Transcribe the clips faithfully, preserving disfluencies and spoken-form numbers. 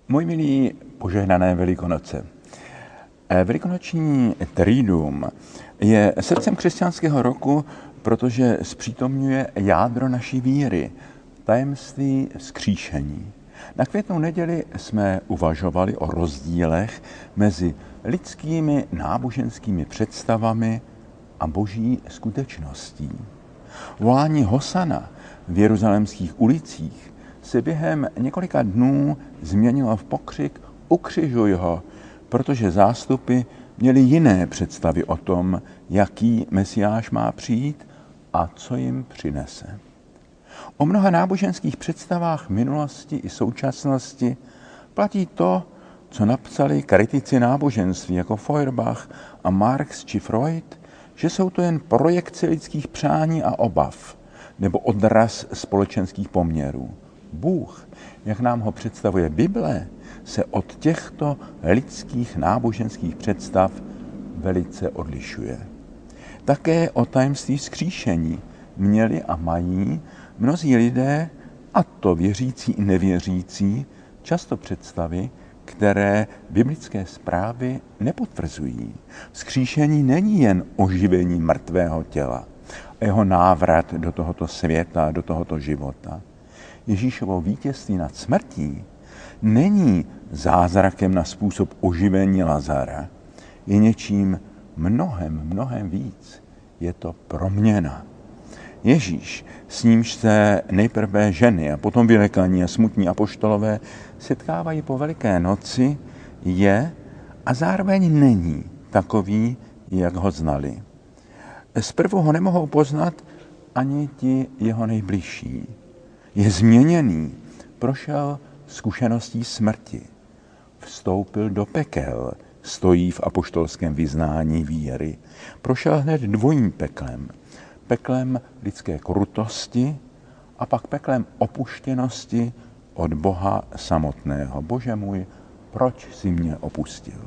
Můj milí, požehnané Velikonoce. Velikonoční triduum je srdcem křesťanského roku, protože zpřítomňuje jádro naší víry, tajemství vzkříšení. Na Květnou neděli jsme uvažovali o rozdílech mezi lidskými náboženskými představami a boží skutečností. Volání Hosana v jeruzalémských ulicích se během několika dnů změnilo v pokřik Ukřižuj ho, protože zástupy měly jiné představy o tom, jaký Mesiáš má přijít a co jim přinese. O mnoha náboženských představách minulosti i současnosti platí to, co napsali kritici náboženství jako Feuerbach a Marx či Freud, že jsou to jen projekce lidských přání a obav nebo odraz společenských poměrů. Bůh, jak nám ho představuje Bible, se od těchto lidských náboženských představ velice odlišuje. Také o tajemství vzkříšení měli a mají mnozí lidé, a to věřící i nevěřící, často představy, které biblické zprávy nepotvrzují. Vzkříšení není jen oživení mrtvého těla a jeho návrat do tohoto světa, do tohoto života. Ježíšovo vítězství nad smrtí není zázrakem na způsob oživení Lazara. Je něčím mnohem, mnohem víc. Je to proměna. Ježíš, s nímž se nejprve ženy a potom vylekaní a smutní apoštolové setkávají po Veliké noci, je a zároveň není takový, jak ho znali. Zprvu ho nemohou poznat ani ti jeho nejbližší. Je změněný, prošel zkušeností smrti, vstoupil do pekel, stojí v apoštolském vyznání víry, prošel hned dvojím peklem, peklem lidské krutosti a pak peklem opuštěnosti od Boha samotného. Bože můj, proč jsi mě opustil?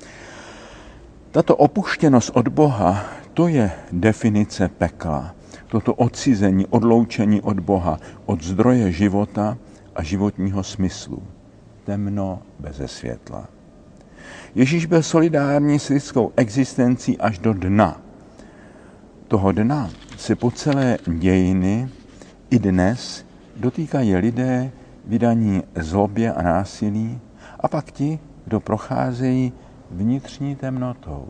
Tato opuštěnost od Boha, to je definice pekla. Toto odcizení, odloučení od Boha, od zdroje života a životního smyslu. Temno beze světla. Ježíš byl solidární s lidskou existencí až do dna. Toho dna se po celé dějiny i dnes dotýkají lidé vydaní zlobě a násilí a pak ti, kdo procházejí vnitřní temnotou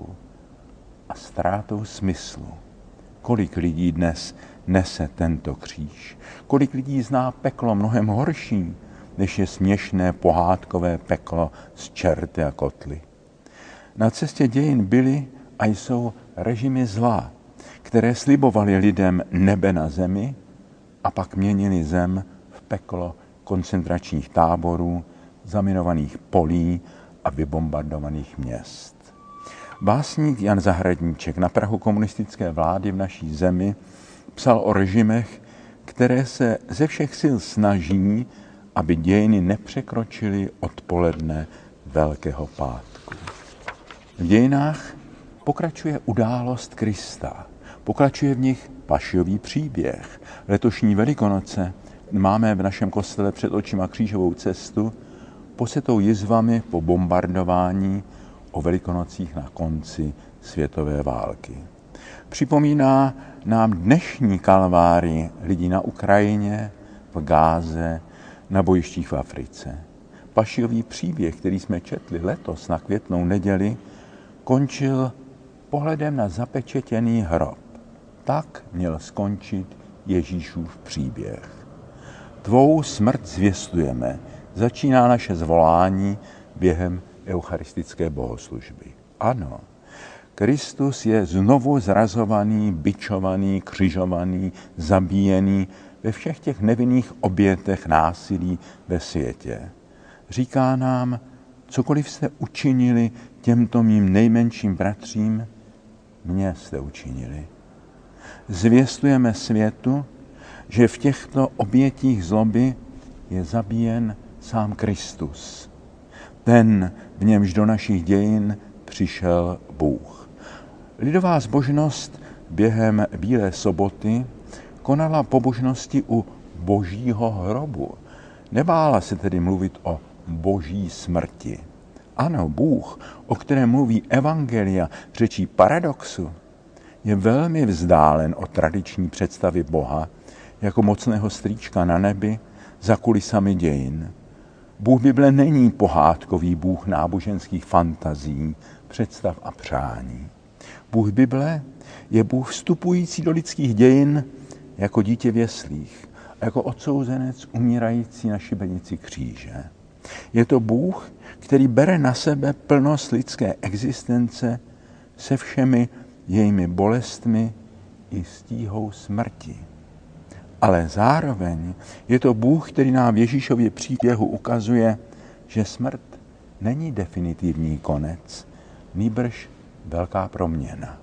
a ztrátou smyslu. Kolik lidí dnes nese tento kříž? Kolik lidí zná peklo mnohem horší, než je směšné pohádkové peklo z čerty a kotly? Na cestě dějin byly a jsou režimy zla, které slibovaly lidem nebe na zemi a pak měnili zem v peklo koncentračních táborů, zaminovaných polí a vybombardovaných měst. Básník Jan Zahradníček na prahu komunistické vlády v naší zemi psal o režimech, které se ze všech sil snaží, aby dějiny nepřekročily odpoledne Velkého pátku. V dějinách pokračuje událost Krista, pokračuje v nich pašiový příběh. Letošní Velikonoce máme v našem kostele před očima křížovou cestu, posetou jizvami po bombardování o Velikonocích na konci světové války. Připomíná nám dnešní kalvárii lidí na Ukrajině, v Gáze, na bojištích v Africe. Pašiový příběh, který jsme četli letos na Květnou neděli, končil pohledem na zapečetěný hrob. Tak měl skončit Ježíšův příběh. Tvou smrt zvěstujeme, začíná naše zvolání během eucharistické bohoslužby. Ano, Kristus je znovu zrazovaný, bičovaný, křižovaný, zabíjený ve všech těch nevinných obětech násilí ve světě. Říká nám, cokoliv jste učinili těmto mým nejmenším bratřím, mně jste učinili. Zvěstujeme světu, že v těchto obětích zloby je zabíjen sám Kristus. Ten, v němž do našich dějin přišel Bůh. Lidová zbožnost během Bílé soboty konala pobožnosti u božího hrobu. Nebála se tedy mluvit o boží smrti. Ano, Bůh, o kterém mluví evangelia řečí paradoxu, je velmi vzdálen od tradiční představy Boha jako mocného strýčka na nebi za kulisami dějin. Bůh Bible není pohádkový Bůh náboženských fantazí, představ a přání. Bůh Bible je Bůh vstupující do lidských dějin jako dítě v jeslích a jako odsouzenec umírající na šibenici kříže. Je to Bůh, který bere na sebe plnost lidské existence se všemi jejími bolestmi i stíhou smrti. Ale zároveň je to Bůh, který nám v Ježíšově příběhu ukazuje, že smrt není definitivní konec, nýbrž velká proměna.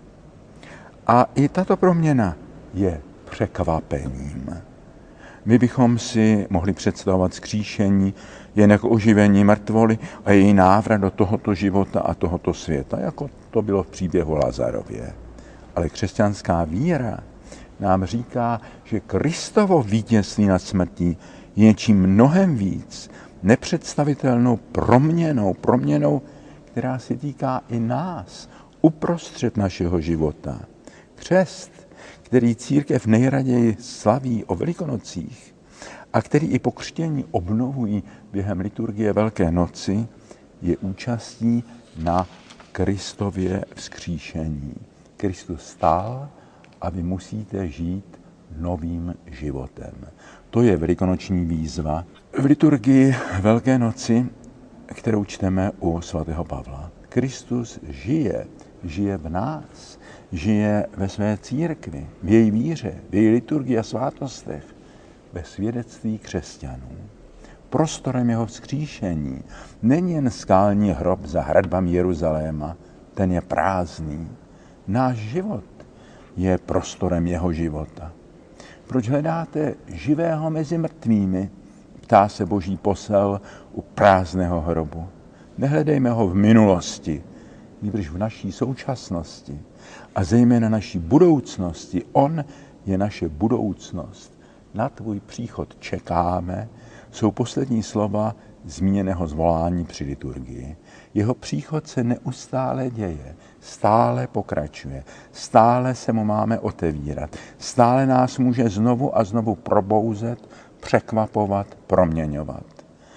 A i tato proměna je překvapením. My bychom si mohli představovat vzkříšení jen jako oživení mrtvoly a její návrat do tohoto života a tohoto světa, jako to bylo v příběhu Lazarově. Ale křesťanská víra nám říká, že Kristovo vítězství nad smrtí je něčím mnohem víc, nepředstavitelnou proměnou, proměnou, která se týká i nás, uprostřed našeho života. Křest, který církev nejraději slaví o Velikonocích a který i po křtění obnovují během liturgie Velké noci, je účastí na Kristově vzkříšení. Kristus stál a vy musíte žít novým životem. To je velikonoční výzva v liturgii Velké noci, kterou čteme u svatého Pavla. Kristus žije, žije v nás, žije ve své církvi, v její víře, v její liturgii a svátostech, ve svědectví křesťanů. Prostorem jeho vzkříšení není jen skální hrob za hradbami Jeruzaléma, ten je prázdný. Náš život je prostorem jeho života. Proč hledáte živého mezi mrtvými? Ptá se boží posel u prázdného hrobu. Nehledejme ho v minulosti, nýbrž v naší současnosti a zejména naší budoucnosti. On je naše budoucnost. Na tvůj příchod čekáme, jsou poslední slova zmíněného zvolání při liturgii. Jeho příchod se neustále děje, stále pokračuje, stále se mu máme otevírat, stále nás může znovu a znovu probouzet, překvapovat, proměňovat.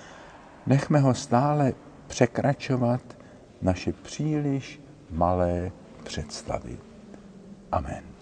Nechme ho stále překračovat naše příliš malé představy. Amen.